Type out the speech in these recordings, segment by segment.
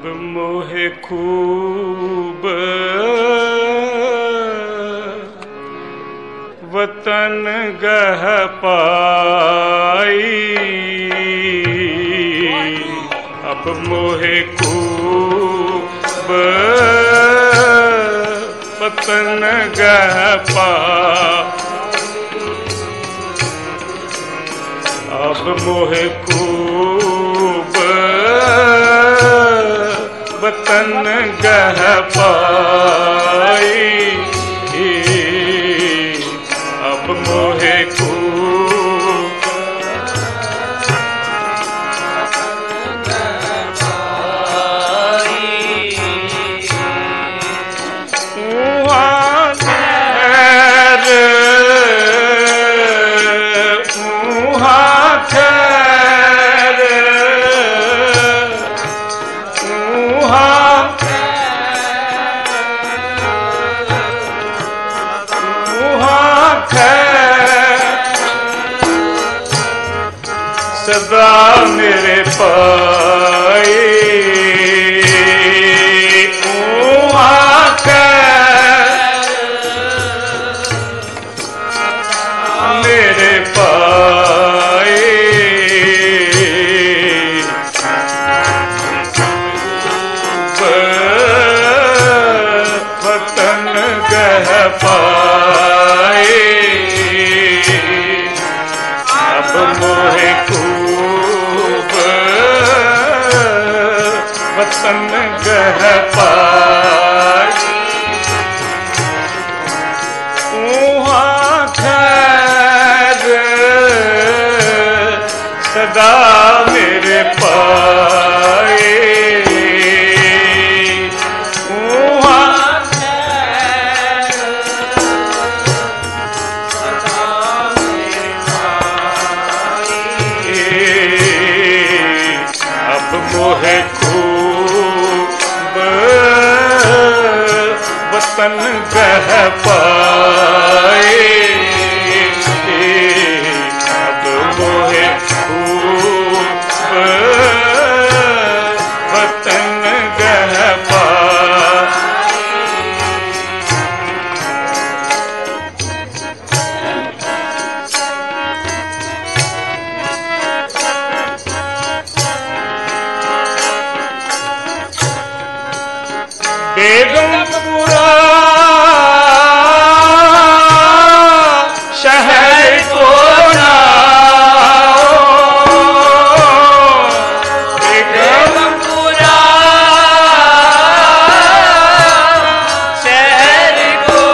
अब मोहे खूब वतन गह पाई, अब मोहे खूब वतन गह पाई, अब मोहे खूब वतन गह पाई, अब मोहे खूब सदा मेरे पाए, मेरे पाए, वतन गह पाए, अब मोहे वतन गह पाई, वहाँ खैर सदा मेरे पाए, वहाँ खैर सदा मेरे पाए, अब मोहे वतन गह पाए, अब मोहे खूब वतन गह पाए, बेगमपुरा शहर को नाओ, बेगमपुरा शहर को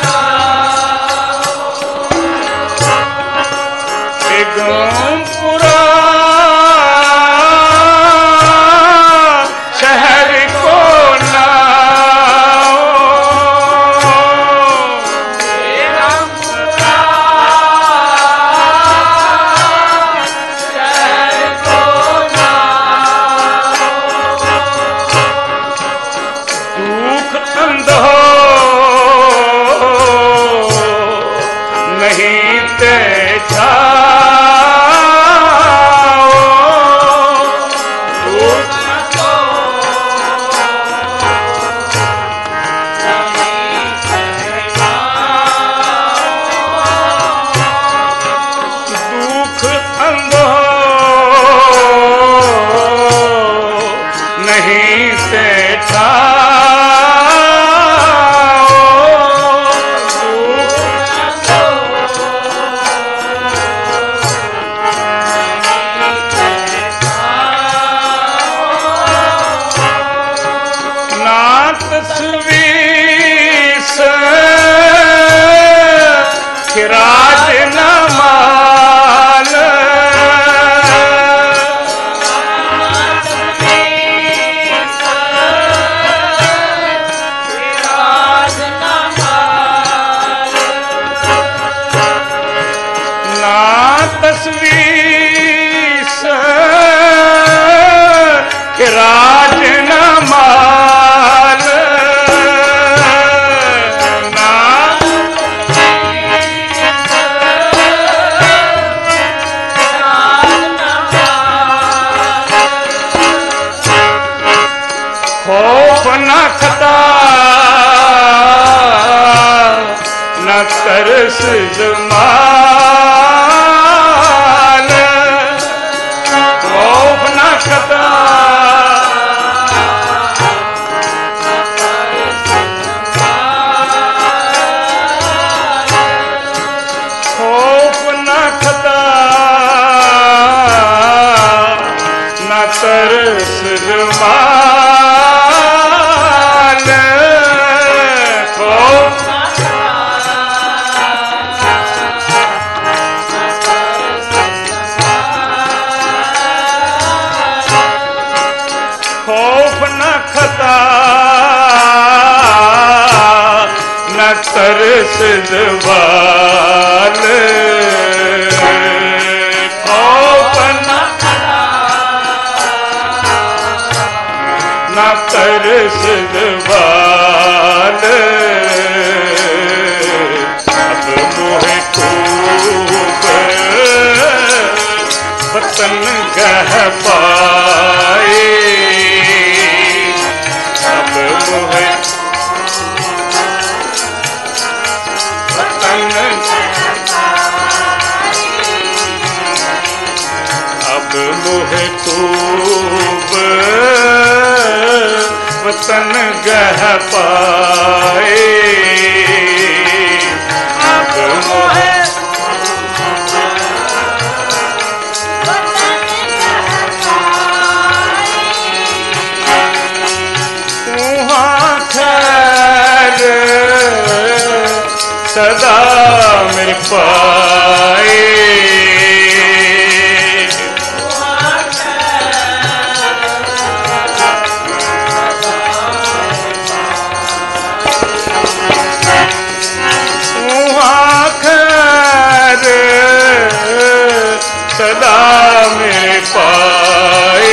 नाओ, बेगमपुरा शहर को नहीं तेजा दुख अंधो नहीं तेजा, तस्वीस खिराज न माल, ना तस्वीस खिराज न माल, खौफ न खता न तरस जमाल, खौफ न खता तरस जमाल, खौफ न खता न तरस जमाल, तरस जवाल, अब मोहे खूब वतन गह पाए, अब मोहे वतन, अब मोहे खूब वतन गह पाए, अब मोहे वहाँ खैर सदा मिल पाए, सदा में पाए,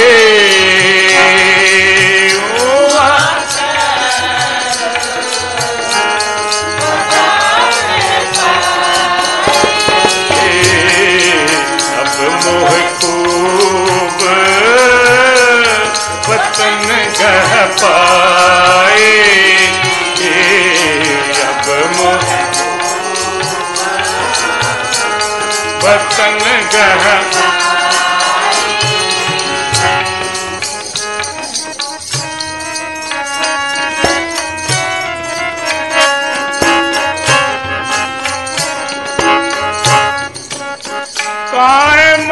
अब मोह खूब वतन गह पाए, अब मोह वतन गह कायम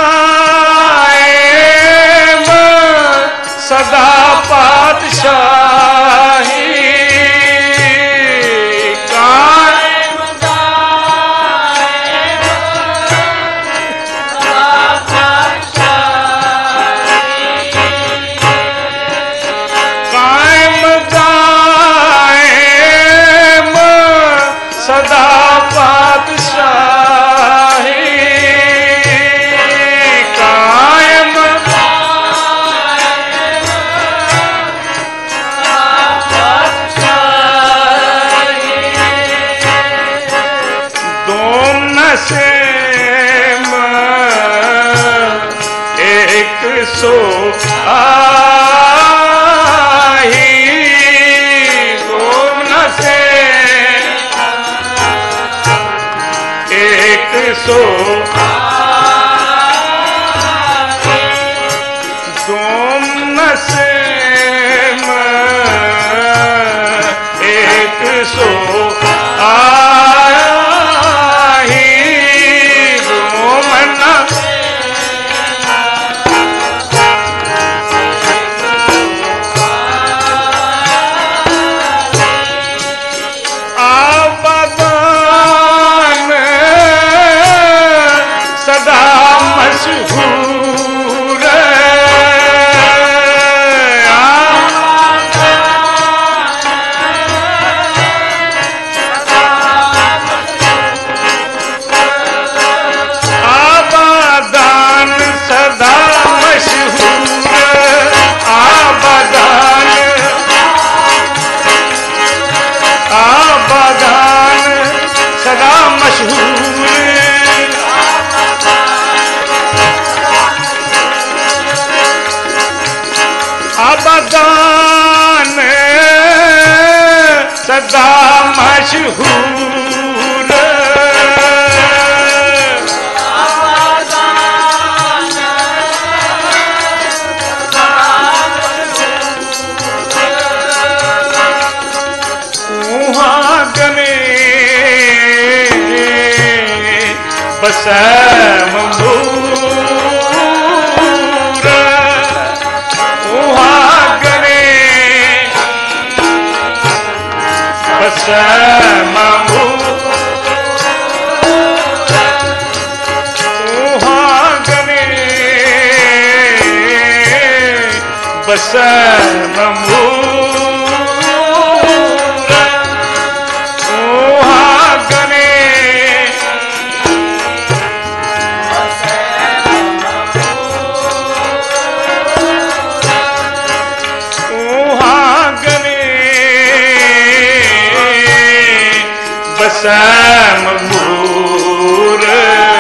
दायम सदा पातशाही, कायम दायम सदा पातशाही, कायम दायम सदा पातशाही, एक सो आही, दोम से एक सो दोम से एक सो आबादान सदा मशहूर बसै मंबूर उहाँ गने बसै मंबूर उहाँ गने बसै मंबूर मंबूर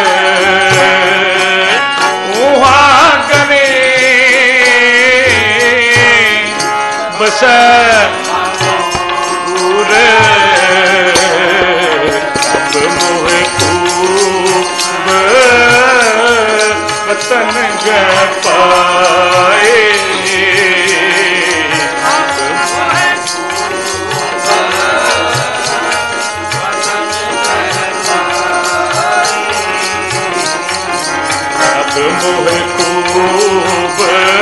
उहाँ गने बसै मंबूर अब मोहे खूब वतन गए पाए मोहे खूब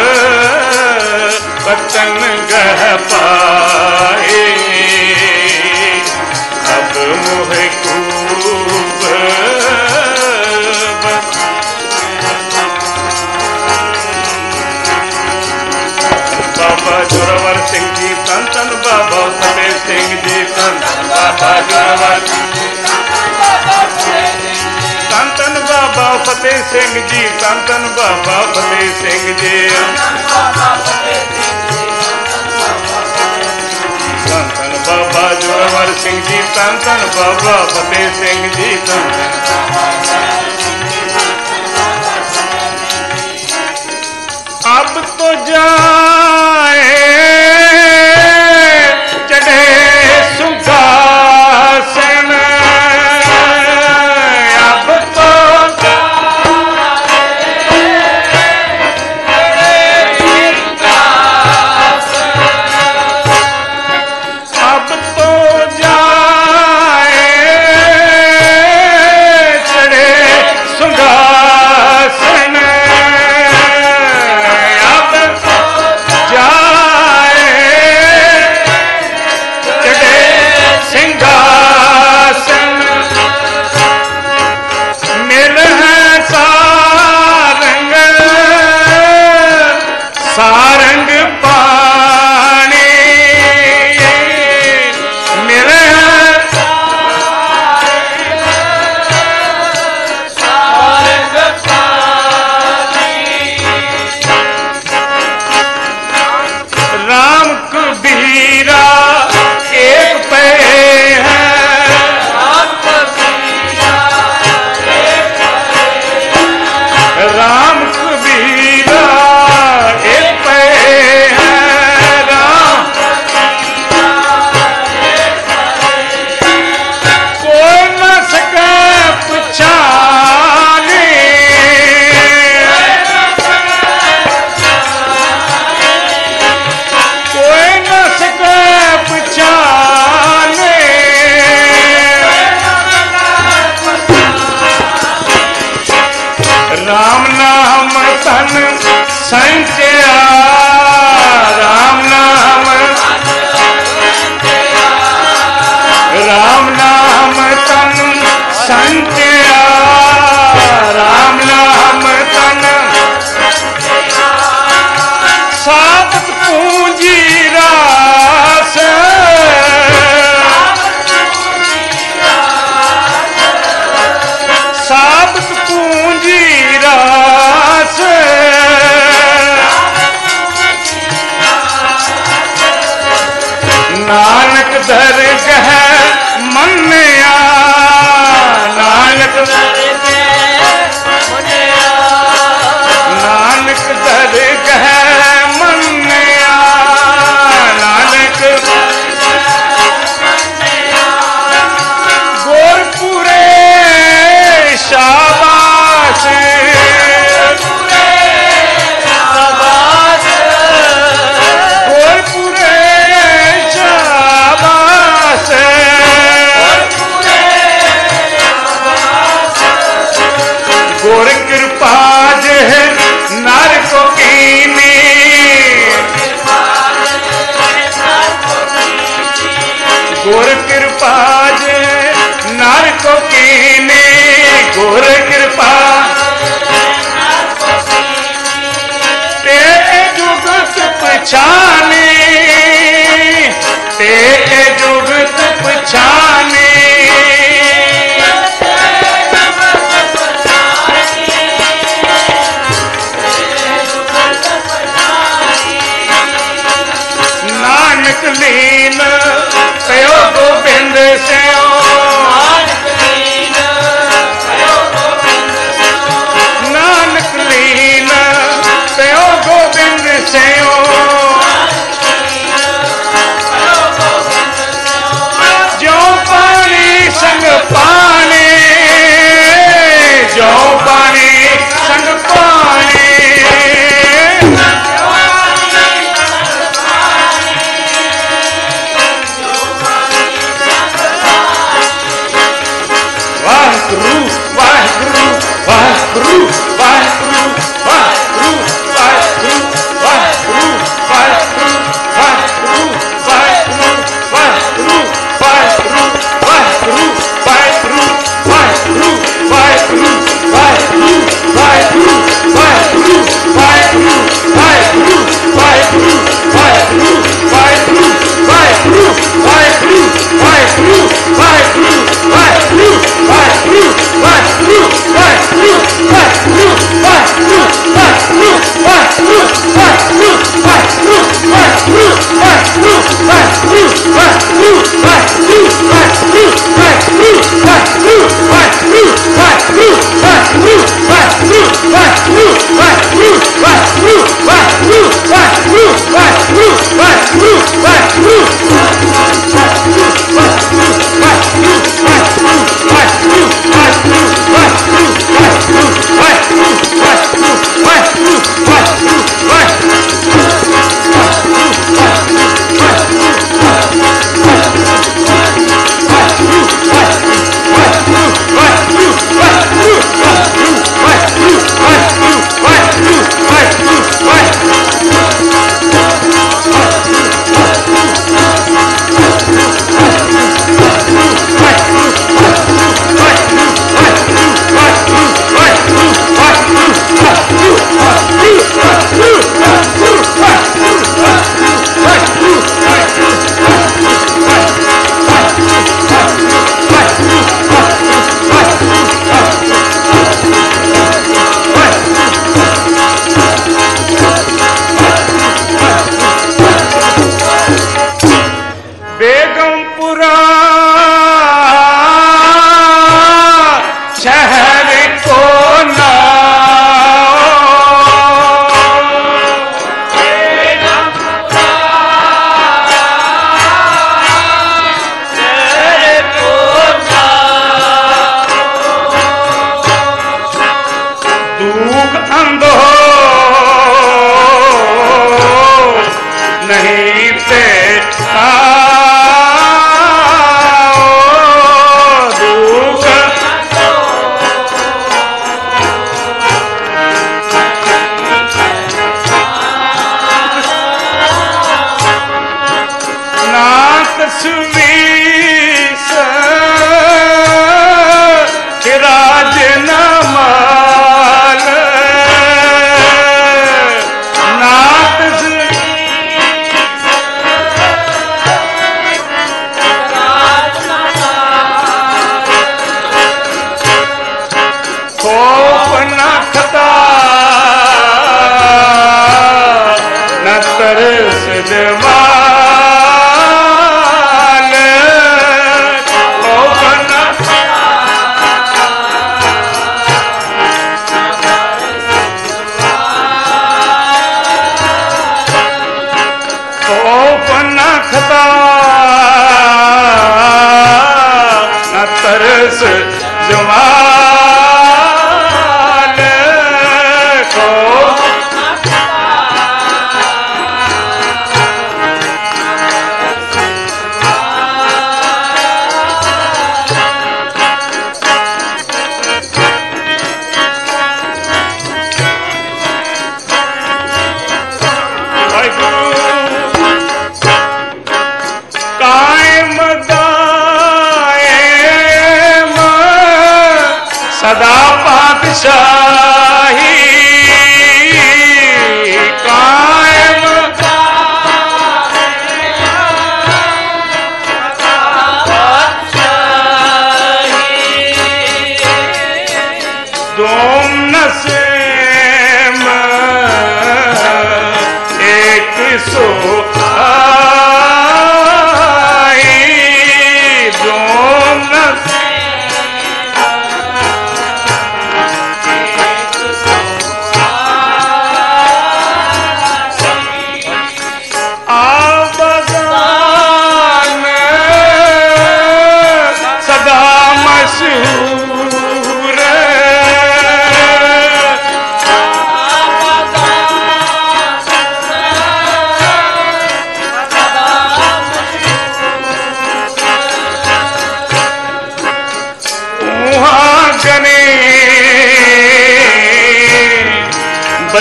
वतन गह पाए अब मोहे खूब बाबा जोरावर सिंह जी धन धन बाबा फतेह सिंह जी धन बाबा जोरावर धन धन बाबा फतेह सिंह जी धन धन बाबा फतेह सिंह जी धन धन बाबा जोरावर सिंह जी धन धन बाबा फतेह सिंह जी धन अब तो जाए चढ़े सुखासन राम नाम तन संचया राम नाम तन संचया राम नाम तन साबत पूंजी रास साबत पूंजी रास नानक दरगह मन्या नानक नानक दरगह मन्या नानक कृपा जे नार को कीने गुर कृपा ते जुगत पछाने ते जुगत पछाने नानक लीन कयो गोबिंद स्यो नानक लीन कयो गोबिंद स्यो जो पानी संग पानी जो पानी संग पानी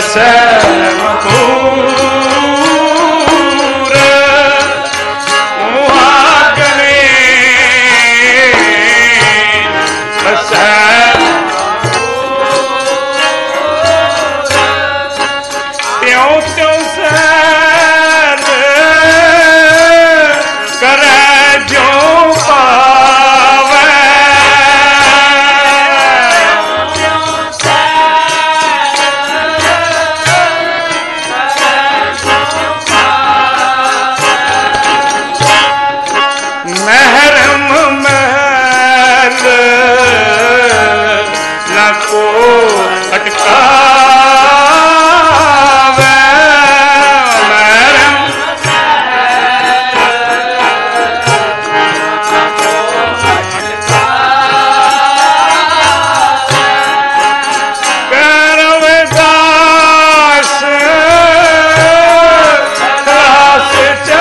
बसै मखूर वहाँ गणे बसै त्यों त्यों सैर करे ज्यों पावै महरम महल न को अटकावे महरम करवदास रास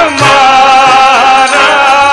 चमारा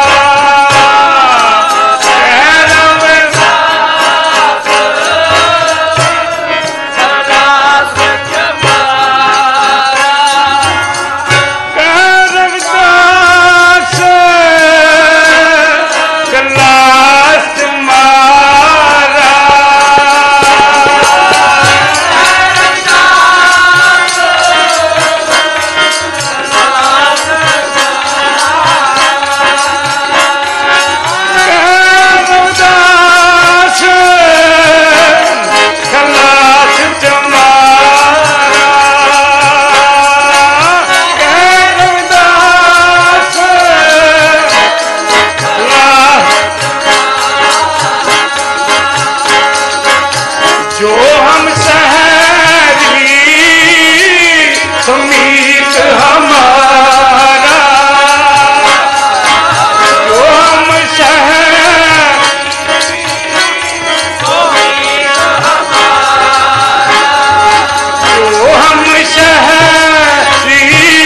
जो हम सहरी समीत हमारा जो हम शहरी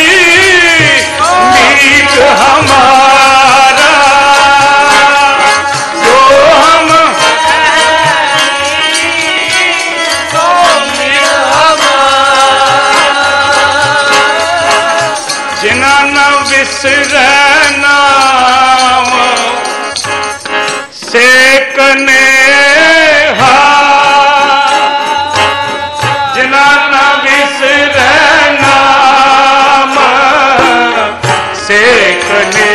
मीत हमारा जो हम जिना न विसरै नाम सेकने जिना न विसरै नाम सेकने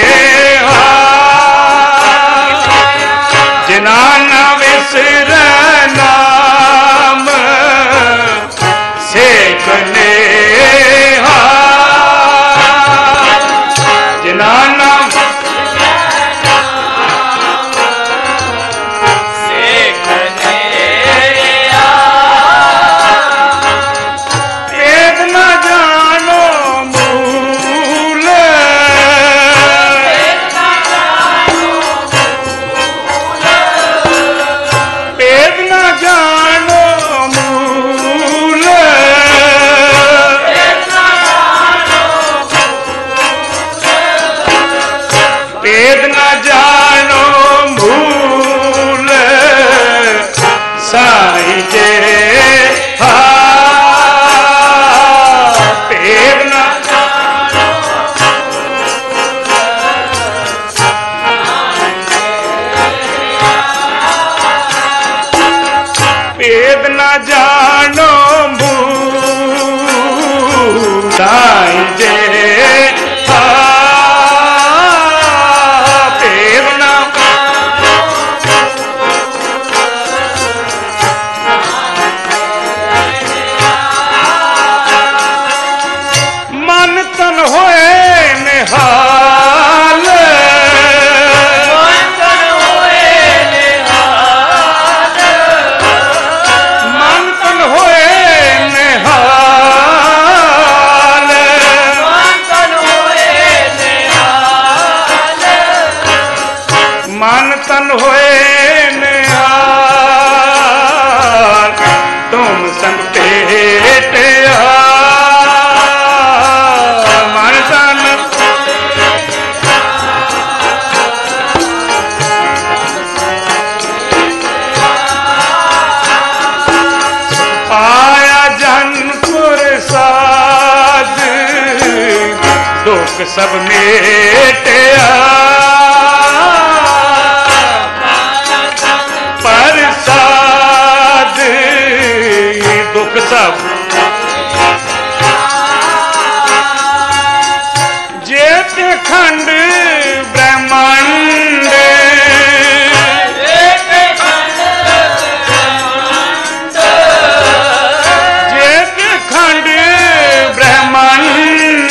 जिना न विसरै नाम सेकने जिनाना वेद न जानो मूल वेद न जानो मूल वेद न जानो भूल साईं जे वेद न वेद न जानो भूल साईं जे मन तन होए निहाल तुम संग पेट मन तन आया जनपुर सब मेटिया प्रसाद दुख सब जेत खंड ब्रह्मांड जेत खंड ब्रह्मांड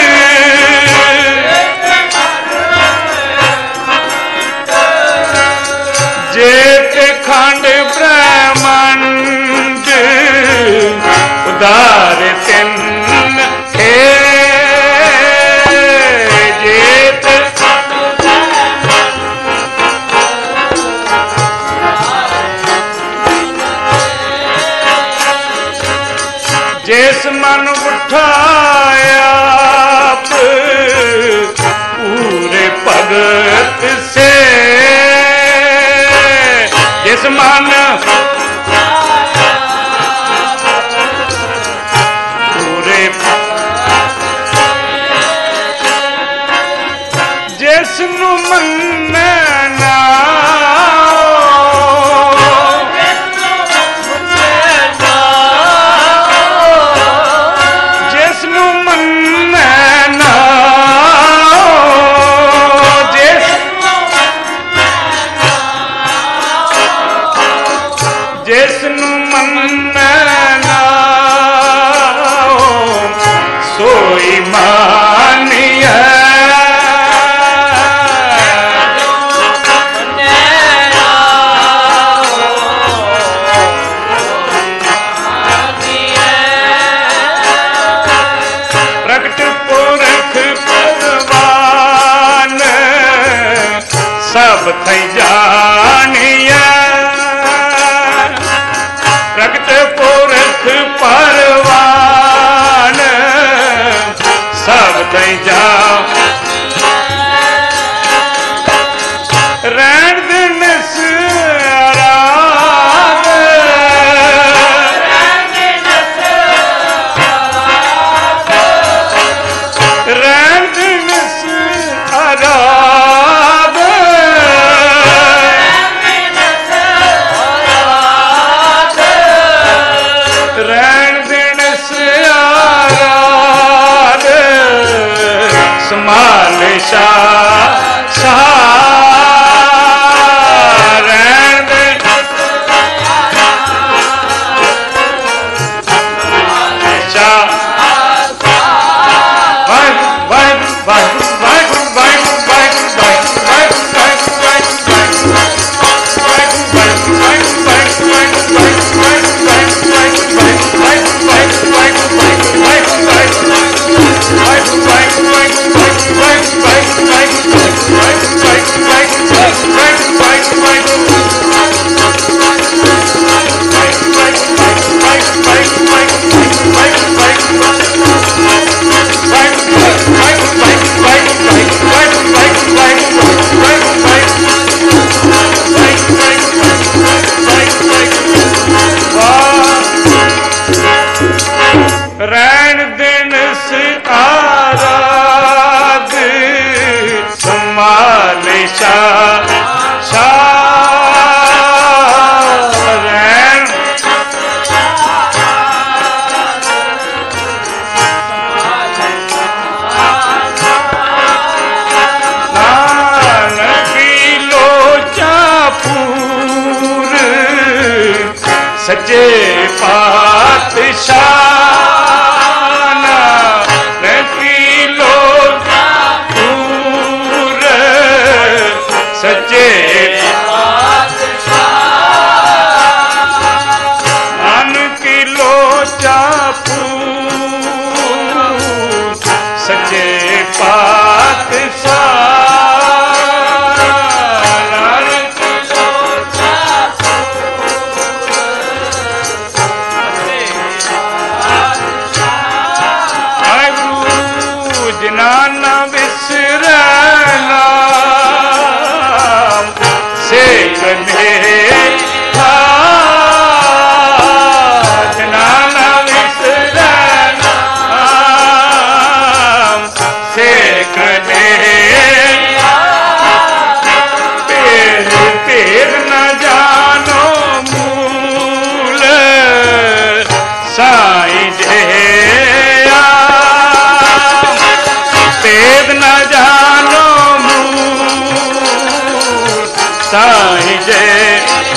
जेत खंड ब्रह्मांड उदार तिन जिस मन उठाया पूरे भगत से जिस मन पूरे जिसनु मन्ना जिसनु मन्ना सोई मानिया प्रगट पुरख परवान सब थई जानिया प्रगट पुरख परवान सब थई जा रैण दिन आराध रैण दिन आराध रैण दिन आराध संभाल शाह रैण दिन शाह रैण दिन आराध संभाल शाह रैण नानकी लोचा पूर सच्चे पातशाह सच्चे मन की लोचा पूर सच्चे पातशाह भेद न जानो मूल साईं जे